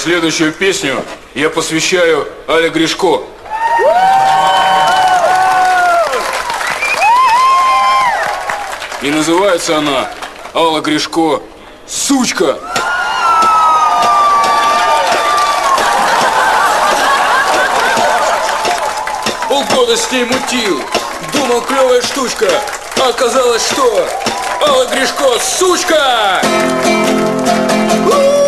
Следующую песню я посвящаю Але Гришко. И называется она «Алла Гришко, сучка». Полгода с ней мутил, думал, клевая штучка, а оказалось, что Алла Гришко, сучка!